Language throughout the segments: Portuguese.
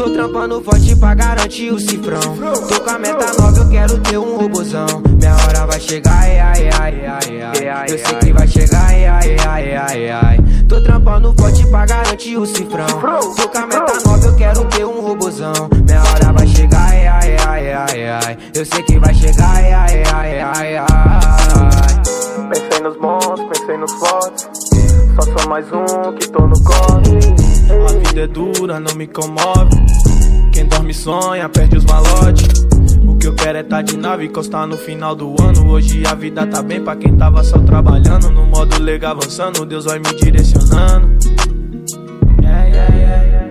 Tô trampando forte pra garantir o cifrão. Tô com a meta nova, eu quero ter um robozão. Minha hora vai chegar, ai, ai, ai, ai, ai. Eu sei que vai chegar, ai, ai, ai, ai, ai. Tô trampando forte pra garantir o cifrão. Tô com a meta nova, eu quero ter um robozão. Minha hora vai chegar, ai, ai, ai, ai, ai. Eu sei que vai chegar, ai, ai, ai, ai, ai. Pensei nos bons, pensei nos fortes. Só sou mais um que tô no corre. A vida é dura, não me comove. Quem dorme sonha, perde os malotes. O que eu quero é tá de nave, encostar no final do ano. Hoje a vida tá bem pra quem tava só trabalhando. No modo legal avançando, Deus vai me direcionando. Yeah, yeah, yeah, yeah.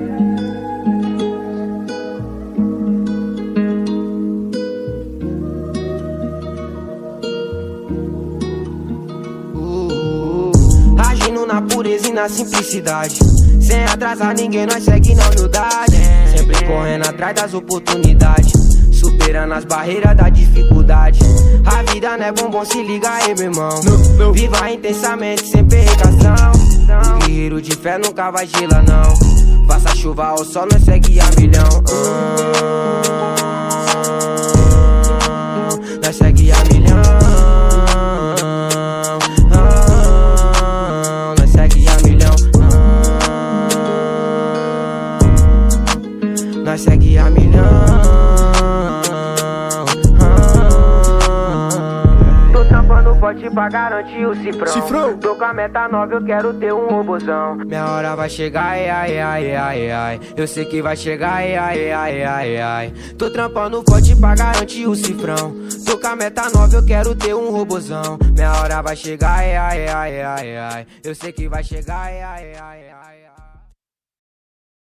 Agindo na pureza e na simplicidade, sem atrasar ninguém, nós segue na humildade. Sempre correndo atrás das oportunidades, superando as barreiras da dificuldade. A vida não é bombom, se liga aí, meu irmão. Viva intensamente, sem perrecação. O guerreiro de fé nunca vai gelar, não. Faça chuva ou sol, nós segue a milhão. Nós segue a milhão. Nós segue a milhão. Nós segue a milhão. Tô trampando forte pra garantir o cifrão. Tô com a meta nova, eu quero ter um robozão. Minha hora vai chegar, ai, ai, ai, ai, ai. Eu sei que vai chegar, ai, ai, ai, ai, ai. Tô trampando forte pra garantir o cifrão. Tô com a meta nova, eu quero ter um robozão. Minha hora vai chegar, ai, ai, ai, ai, ai. Eu sei que vai chegar, ai, ai, ai, ai.